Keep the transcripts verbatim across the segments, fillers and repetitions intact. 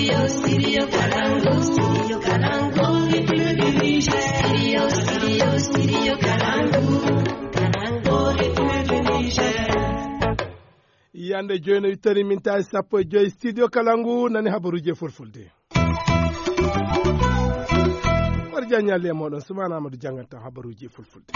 Studio, studio Kalangu, studio Kalangu, le plus du Niger. Studio, studio, studio Kalangu, Kalangu, le plus du Niger. Yande jono itari minta sappo joy studio Kalangu nani habaruje fulfulde. War janyale modon sumana amadu jangata habaruje fulfulde.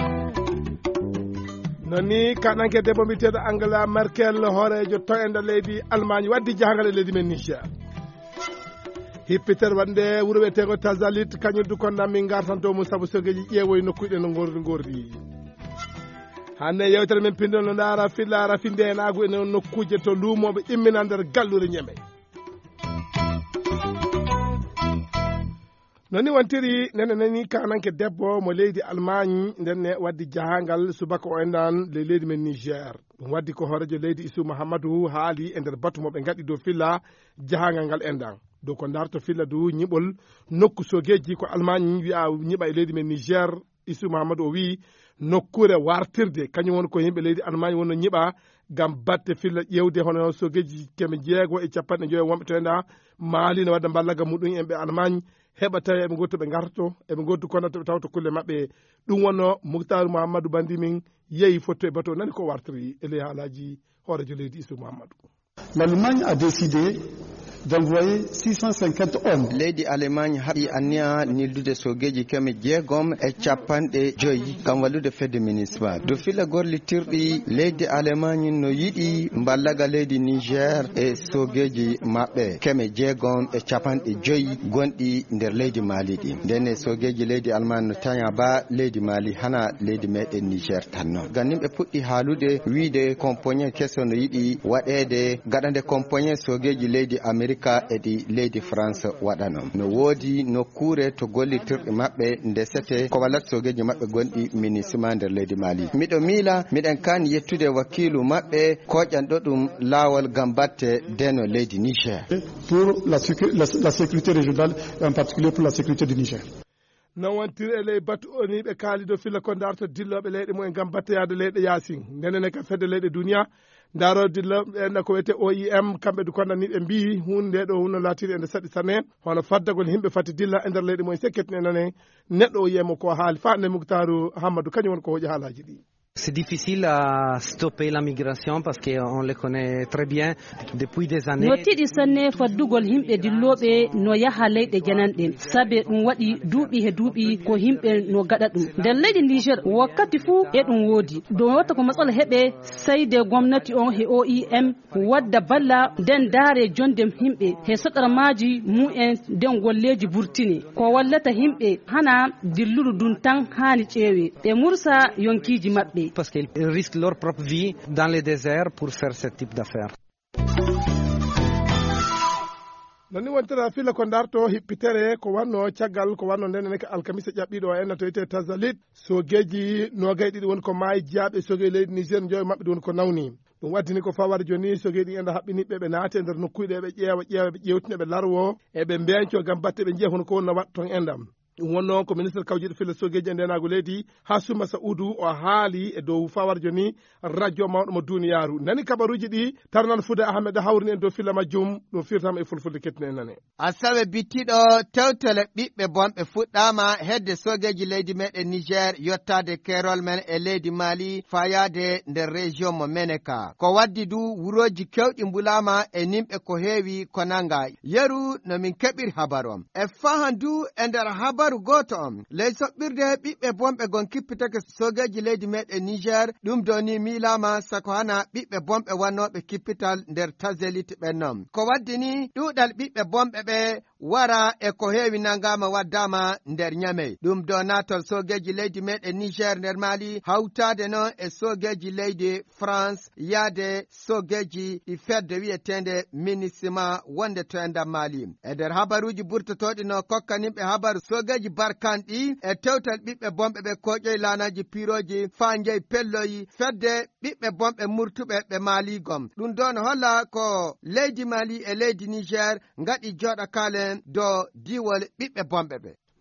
Nani kananke debbo mbiteɗo Angela Merkel horejo to enda leydi Allemagne waddi jahangale leydi men Niger. Hippitere wande wuro wiyetego Tazalit kañum du konna min gartanto mum saabu sogeji ƴeewoy nokkuɗe no gordi gordi. Hande yewtere men pindol no ndara fillara finde en agu ene nokkuje to lumoɓe immina nder gallure ñeme. Noni wontiri nene nani kananke debbo mo leydi Allemagne ndenne waddi jahangal subaka o endan le leydi men Niger. Ɗum waddi ko horejo leydi Isou Mahamadou haali e nder batu moɓe gaɗi dow filla jahangal ngal endan. Dow ko darto filla du ñiɓol nokku sogeji ko Allemagne wi'a ñiɓa e leydi men Niger. Isou Mahamadou o wi nokkure wartirde kañum woni ko yimɓe leydi Allemagne wonno ñiɓa gam batte filla ƴewde hono sogeji keme jeego e capanɗe joyi wonɓe to enda maali ne wadda ballaga muɗum en ɓe Allemagne heɓa tawi eɓe gotto ɓe garto eɓe goddu kono to ɓe tawto kulle maɓɓe ɗum wonno Moukhtar Mouhamadou Bandi min yeeyi fotto e bato nani ko wartiri ele haalaji horejo leydi Isou Mahamadou. L'Allemagne a décidé d'envoyer six cent cinquante hommes. Leydi Allemagne haɓi anniya nildude sogeji keme jeegom e capanɗe joyi kam wallude fedde municipal. Do filla gorlitirɗi leydi Allemagne no yiɗi mballaga leydi Niger e sogeji maɓɓe keme jeegom e capanɗe joyi gonɗi nder leydi Mali ɗi. Ndenne sogeji leydi Allemagne no taña ba leydi Mali hana leydi meɗen Niger tan non. Ngam yimɓe puɗɗi haalude wiide compoñé kesso no yiɗi waɗede gaɗande compoñé sogeji leydi Amérique edi leydi France waɗanom no woodi nokkure to gollitirɗe maɓɓe ndesete ko walat sogeji maɓɓe gonɗi minisima nder leydi Mali. Miɗo miila miɗen kan yettude wakilu maɓɓe koƴanɗo ɗum laawol gam batte deno leydi Niger pour la, la, la sécurité régionale et en particulier pour la sécurité du Niger. Non wontiri e ley batu oni ɓe kaalido filla ko darto dilloɓe leyɗe mumen gam batteyade leyɗe yasin ndenene ka fedde leyɗe duniya ndaro dilloɓe enna ko wiyete O I M kamɓe du kondani ɓe mbi hunde ɗo hunno latiri ende saɗi sanne hono faddagol himɓe fati dilla e nder leyɗe mumen sekketine nane neɗɗo o yiyemo ko haali fa ne Mouktarou Hamadou kañum woni ko hoƴi haalaji ɗi. C'est difficile à stopper la migration parce qu'on les connaît très bien depuis des années. No tiɗi sanne faddugol himɓe dilloɓe no yaha leyɗe jananɗen sabe ɗum waɗi duuɓi he duuɓi ko himɓe no gaɗa ɗum nder leydi Niger wakkati fuu e ɗum woodi do watta ko matsala heɓe sai de gomnati on he O I M wadda balla den daare jonde himɓe he saɗarmaji mu'en den golleji burtini ko wallata himɓe hana dilludu dun tan hani ƴeewe ɓe mursa yonkiji maɓɓe parce qu'ils risquent leur propre vie dans les déserts pour faire ce type d'affaires. nani wontira filla ko darto hippitere ko wanno caggal ko wanno ndenen ko alkamisa ƴaɓɓiɗo o enna to wiyete Tazalit sogeji nogay ɗiɗi woni ko maayi jaaɓe sogeji leydi Niger joyi maɓɓe woni ko nawni ɗum waddini ko fawar joni sogeji ɗi enda haɓɓiniɓɓe ɓe naate nder nokkuyɗe ɓe ƴeewa ƴeewa ɓe ƴewtina ɓe larwo eɓe mbeñco gam batte ɓe jiiya hono ko wonno waɗa ton endam ɗum wonno ko ministre kawjiɗo filla sogeji e ndenago leydi Hassouma Saoudou o haali e dow fawar joni radio mawɗo mo duniyaru nani kabaruji ɗi tarnan Fouda Ahmed hawrini en dow filla majjum ɗum firtama e fulfulde kettine nane. Asawe bittiɗo tewtele ɓiɓɓe bonɓe fuɗɗama hedde sogeji leydi meɗen Niger yottade kerol men e leydi Mali fayade nder région mo Meneka ko waddi du wuroji kewɗi mbulama e nimɓe ko heewi ko nanga yeru no min keɓiri habaru om e fahandu e nder habaru habaru goto on ley soɓɓirde ɓiɓɓe bonɓe gon kippitake sogeji leydi meɗen Niger ɗum doni milama sako hana ɓiɓɓe bonɓe wannoɓe kippital nder Tazelit ɓennom ko waddini ɗuɗal ɓiɓɓe bonɓe ɓe wara e ko heewi nangama waddama nder nyame ɗum do natol sogeji leydi meɗen Niger nder Mali hawtade noon e sogeji leydi France yaade sogeji ɗi fedde wiyetende minisima wonde to enda Mali e nder habaruji burtotoɗi no kokkanimɓe habaru sogeji barkanɗi e tewtal ɓiɓɓe bonɓe ɓe koƴoy lanaji piroji fa jeyi pelloyi fedde ɓiɓɓe bonɓe murtuɓe ɓe Maligom ɗum don holla ko leydi Mali e leydi Niger ngaɗi joɗa kalen do diwol ɓiɓɓe bonɓe ɓe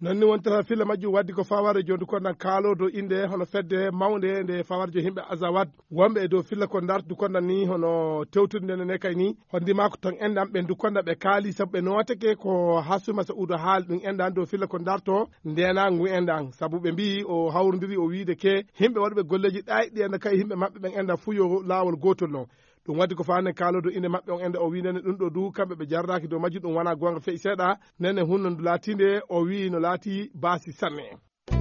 nonni wontata filla majjum waddi ko faware joni ko nan kaalo do inde hono fedde mawde nde fawarjo himɓe azawad wonɓe e dow filla ko dartu kondan ni hono tewtude nde ne kay ni hondima ko ton endam ɓe dukonda ɓe kaali sabu ɓe notake ko hasuma sa udo haal ɗum endan dow filla ko darto ndena ngu endan sabu ɓe mbi o hawrodiri o wiide ke himɓe waɗɓe golleji ɗayɗi enda kay himɓe maɓɓe ɓen enda fu yo lawol gotol no ɗum waddi ko fane kaalodo inde maɓɓe on ende o wi nene ɗum ɗo du kamɓe ɓe jarraki dow majju ɗum wona gonga feyi seeɗa nene hunno ndu laatinde o wi no laati baasi sanne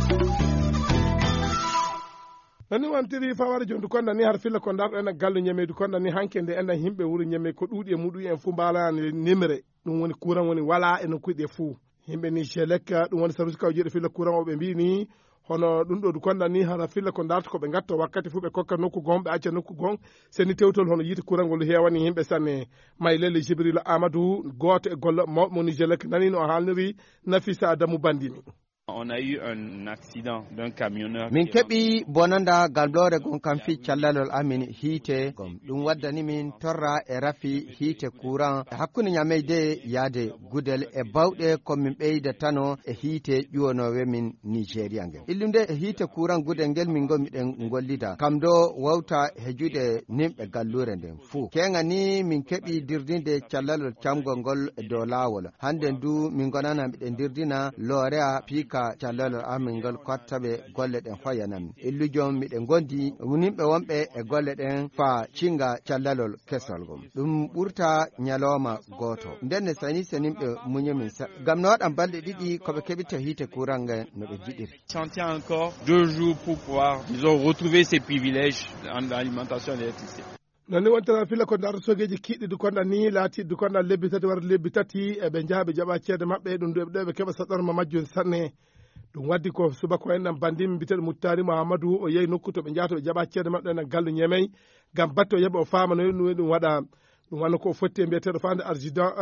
nani wantiri faware joni du konda ni har filla ko darɗo ena gallu ñeme du konda ni hanke nde enda himɓe wuuro ñeme ko ɗuuɗi e muɗum en fu mbalani nimre ɗum woni courant woni wala eno kuiɗe fuu yimɓe ni jelek ɗum woni service kawjeɗe filla courant o ɓe mbi ni hono ɗum ɗo du konda ni hara filla ko darta ko ɓe gatta wakkati fu ɓe kokka nokku gon ɓe acca nokku gon seni tewtol hono yiite courant ngol hewani yimɓe sanne maylele jibril amadou goto e golle mawɓe moni jelek nani no haalniri Nafisa Adamu Bandini. On a eu un accident d'un camionneur. Min keɓi bonanda galɗore gon kam fi callalol amin hiite gom ɗum waddani min torra e rafi hiite courant hakkunde ñameyde yaade gudel e bawɗe komin ɓeyda tano e hiite ƴuwonowe min Nigéria ngel illunde e hiite courant gudel ngel min gomiɗen gollida kam do wawta hejude nimɓe gallure nden fuu kenga ni min keɓi dirdinde callalol camgol ngol e dow lawol hande du min gonana miɗen dirdina loorea piika callalo amin ngol kottaɓe golle ɗen hoyanami illujom miɗen gondi wonimɓe wonɓe e golle ɗen fa cinga callalol kesol gom ɗum ɓurta ñalawma goto ndenne sani senimɓe muñomin gam no waɗan balɗe ɗiɗi koɓe keɓita hiite courant nge no ɓe jiɗiri. Chantier encore deux jours pour pouvoir disons retrouver ces privilèges en alimentation d'électricité. nonni wontana filla ko darto sogeji kiɗɗi du konda ni laati du konda lebbi tati wara lebbi tati eɓe jaaɓe jaɓa ceede maɓɓe ɗum ɗo ɓe keɓa saɗorma majjum sanne ɗum waddi ko subaka enɗam bandimi mbiteɗo Muttari Mahamadou o yehi nokku to ɓe jahata ɓe jaɓa ceede maɓɓe ena gallu ñemey gam batte o yaɓa o faama no ɗum ɗum waɗa ɗum wanno ko fotti e mbiyeteɗo fande argident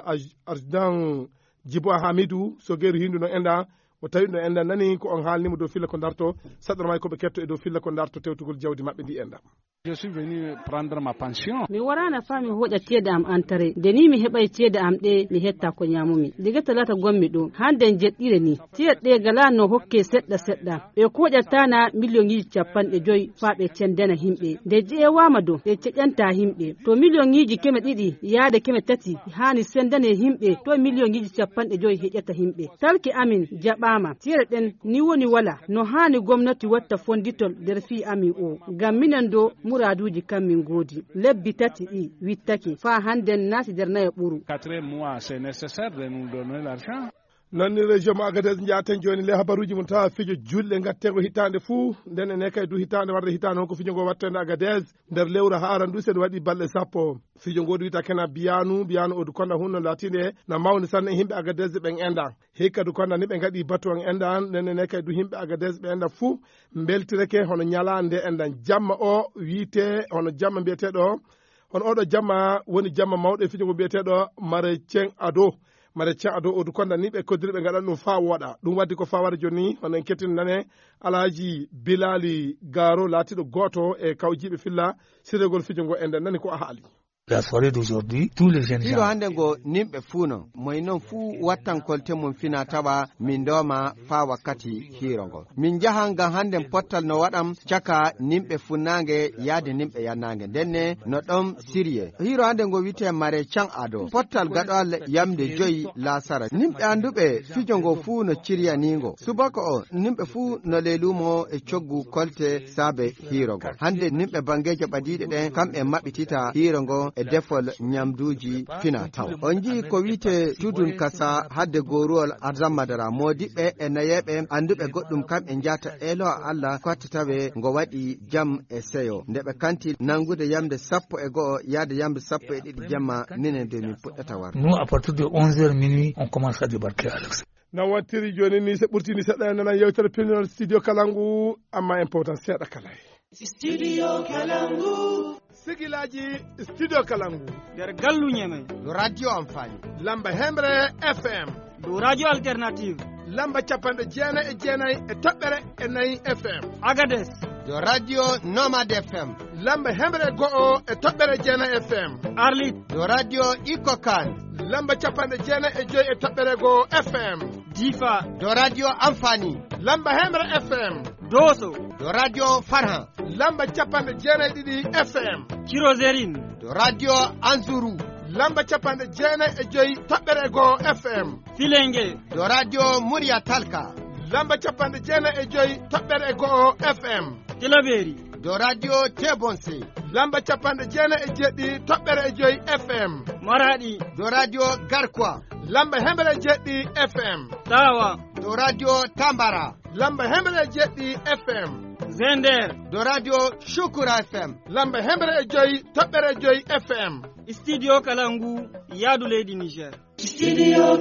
argident Djibo Hamidou sogeru hindu no enda o tawi no enda nani ko on haalnimo dow filla ko darto saɗorma koɓe ketto e dow filla ko darto tewtugol jawdi maɓɓe ndi enda. Je suis venu prendre ma pension. Mi warana fa mi hoƴa ceede am antare de ni mi heɓay ceede am ɗe mi hetta ko ñamumi diga talata gommi ɗo hande jeɗɗire ni ceeɗe ɗe gala no hokke seɗɗa seɗɗa ɓe koƴatana million iji capanɗe joyi fa ɓe cendana himɓe nde ƴewama do ɓe ceƴanta himɓe to million iji keme ɗiɗi yaade keme tati hani sendane himɓe to million iji capanɗe joyi heƴata himɓe talki amin jaɓama ceeɗe ɗen ni woni wala no hani gomnati watta fonditol nder fi amin o gam minen do muraduji kam min godi lebbi tati ɗi wittake fa handen naati nder nayo ɓuru. Quatre mois c'est nécessaire de nous donner l'argent. nonni région mo Agadez jaten joni le habaruji mum tawa fijo julɗe gattego hitande fuu nden ene kay du hitande warde hitande honko fijo ngo wattende Agadez nder lewru haran du sen waɗi balɗe sappo fijo ngo wiyta kena biyanu biyanu o du konda hunno latinde na mawni sanne himɓe Agadez ɓen enda hikka du konda ni ɓe gaɗi batu on endan nden ene kay du himɓe Agadez ɓe enda fuu beltireke hono ñalande endan jamma o wiite hono jamma mbiyeteɗo hono oɗo jamma woni jamma mawɗo e fijo ngo mbiyeteɗo Maréchien Ado Maréchien Ado o du konda ni ɓe koddiri ɓe gaɗan ɗum fa woɗa ɗum waddi ko fawara joni hono en kettini nane Alaji Bilali Garo laatiɗo goto e kawjiɓe filla sirégol fijo ngo enden nani ko a haali. La soirée d'aujourd'hui, tous les jeunes gens. Hiro hande go nimɓe fuuno moy non fuu wattan kolte mum fina tawa min ndoma fa wakkati hiro ngo min jahan gam hande pottal no waɗam caka nimɓe funnange yaade nimɓe yannange ndenne no ɗon siriye hiro hande go wiyete Maréchien Ado pottal gaɗoal yamde joyi lasara nimɓe anduɓe fijo ngo fuu no ciryanigo subaka o nimɓe fuu no lelumo e coggu kolte saabe hiro ngo hande nimɓe bangeje ɓadiɗe ɗen kamɓe maɓɓitita hiro ngo e defol nyamduji fina taw on ji ko wiite tudun kasa hadde goruwol arzamadara modiɓɓe e nayeɓe anduɓe goɗɗum kamɓe jata elo Allah kottataɓe ngo waɗi jam e seyo nde ɓe kanti nangude yamde sappo e go'o yaade yamde sappo e ɗiɗi jamma minen de min puɗɗata war. Nous à partir de onze heures minuit on commence à débarquer Alex. na wattiri joni ni se ɓurtini seɗɗa nana yewtere pellinol studio Kalangu amma important seeɗa kalay Studio Kalangu sigilaji studio Kalangu nder gallu ñeme radio amfani lamba hemre F M do radio alternative lamba capanɗe jeenayi e jeenayi e toɓɓere e nayyi F M Agadez do radio Nomad F M lamba hemre go'o e toɓɓere jeena F M. Arlit do radio Ikokan, lamba capanɗe jeena e joyi e toɓɓere goo F M. Difa do radio Amfani, lamba hemre F M. Doso do radio Farhan, lamba capanɗe jeena e ɗiɗi F M. Kirozerin do radio Anzuru, lamba capanɗe jeena e joyi toɓɓere goo F M. Filenge do radio Murya Talka, lamba capanɗe jeena e joyi toɓɓere goo F M. Tilaberi do radio Tebonse, lamba capanɗe jeena e jeɗɗi toɓɓere e joyi F M. Maradi do radio Garkwa, lamba hemre jeɗɗi F M. Tawa do radio Tambara, lamba hemre jeɗɗi F M. Zender do radio Shukura F M, lamba hemre e joyi toɓɓere joyi F M. Studio Kalangu Yadu Leydi Niger. Studio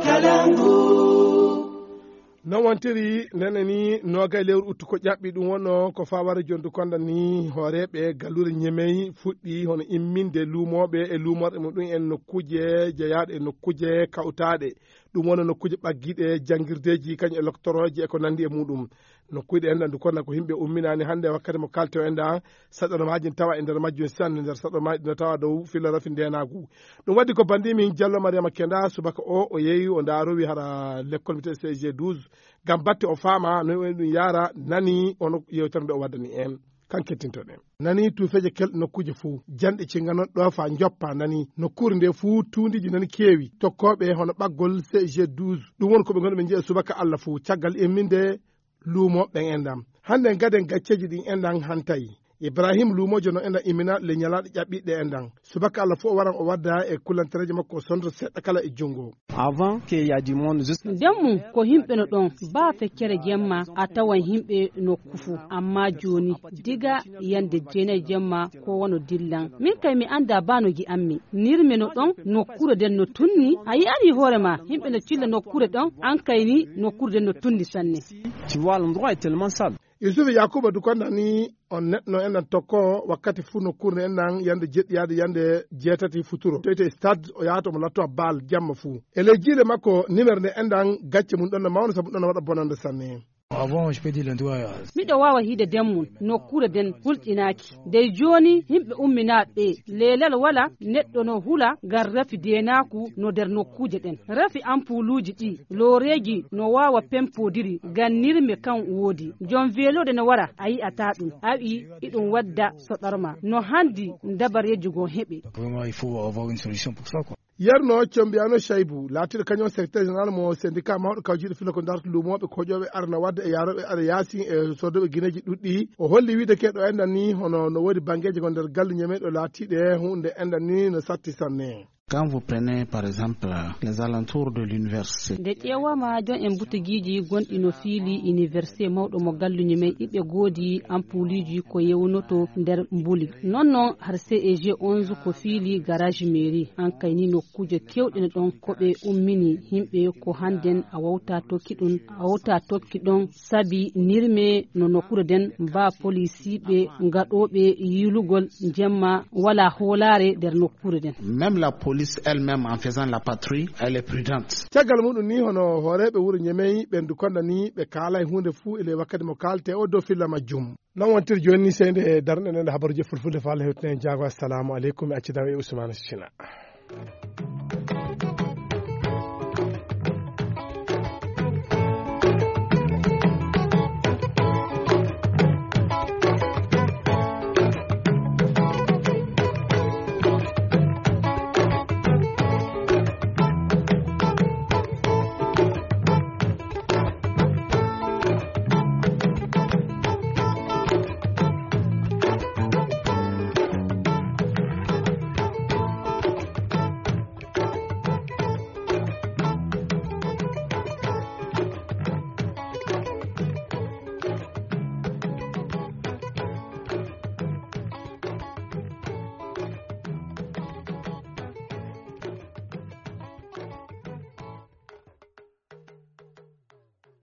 Kalangu. non wontiri nene ni noga lewru uttu ko ƴaɓɓi ɗum wonno ko fawara jondu konda ni hooreɓe gallure ñemeyi fuɗɗi hono imminde luumoɓe e luumorɗe muɗum en nokkuje jeeyaɗe e nokkuje kawtaɗe ɗum wona nokkuje ɓaggiɗe janguirdeji kañum e loctoroje e ko nandi e muɗum nokkuɗe en ɗandu konna ko yimɓe umminani hande wakkati mo kalto en ɗa saɗonomaji tawa e nder majjum sanne nder saɗonomaji ɗino tawa dow filo rafi ndenagu ɗum waddi ko bandimi Diallo Mariama Kenda subaka o o yeeyi o ndarowi hara l'école mité C G douze gam batte o faama no en ɗum yaara nani ono yewtere nde o waddani en kan kettintoɗen nani tuufeje kelɗe nokkuje fuu janɗe cinganon ɗo fa joppa nani nokkure nde fuu tundiji nani keewi tokkoɓe hono ɓaggol C G douze ɗum woni koɓe gonɗo ɓe jeeya subaka Allah fuu caggal imminde luumo ɓen enɗam hande gaden gacceji ɗin enɗan hantayi Ibrahim luumojo no enɗan imina le ñalaɗe ƴaɓɓiɗɗe enɗan subaka Allah fof o waran o wadda e kullantereje makko sondre seɗɗa kala e jungo avant qu'il y a du monde juste demmu ko himɓe no ɗon ba feccere jemma a tawan himɓe no kufu amma joni diga yande jeenayi jemma ko wono dillan min kay mi anda banogi ammi nirme no ɗon nokkure den no tunni a yiyani hoorema himɓe no cilla nokkure ɗon an kayni nokkure den no tunni sanne tu vois l'endroit est tellement sale. Yusufu Yakuba du konda ni on neɗɗo enɗan tokko wakkati fuu nokkurne enɗan yande jeɗɗiyade yande jeetati futuro toyte stade o yahata omo latto baal jamma fuu e ley jiile makko numéro nde enɗan gacce mum ɗon no mawno saabu ɗon no waɗa bonande sanne avant je peux dire l'endroit miɗo wawa hiide demmum nokkure den hulɗinaki dey joni himɓe umminaɓe leelal wala neɗɗo no hula ngam rafi denaku no nder nokkuje ɗen rafi ampuluji ɗi looreji no wawa pempodiri ngam nirme kan woodi jon velode no wara a yi'ata ɗum a wi iɗum wadda soɗorma no handi dabareji gon heɓe vraiment il faut avoir une solution pour ça quoi. yerno combiyano Chaibou laatiɗo kañum secrétaire général mo syndicat mawɗo kawjiɗo filo ko darto luumoɓe koƴoɓe arana wadde e yaroɓe aɗa yaasi e sodoɓe guineji ɗuɗɗi o holli wiide keɗo enɗan ni hono no woodi banggueji ko nder galle ñameɗo laatiɗe hunde enɗan ni no satti sanne. Quand vous prenez par exemple les alentours de l'université. nde ƴewama jon en butiguiji gonɗi no fiili université mawɗo mo galluñi men iɓe goodi ampuliji ko yewnoto nder mbuli non noon har C E G onze ko fiili garage mairie an kayni nokkuje kewɗe ɗon koɓe ummini himɓe ko handen a wawta tokki ɗum a wawta tokki ɗon saabi nirme no nokkure den mba policiɓe gaɗoɓe yilugol jemma wala hoolare nder nokkure den. Même la police elle-même en faisant la patrouille, elle est prudente. caggal muɗum ni hono hooreɓe wuuro ñemeyi ɓendu konda ni ɓe kaala e hunde fuu ele wakkati mo kalte o dow filla majjum non wontiri joni ni seyde darɗe nende habaruji fulfulde fa Allah hewtine jaago assalamu aleykum e accidaw e Ousmane Sina.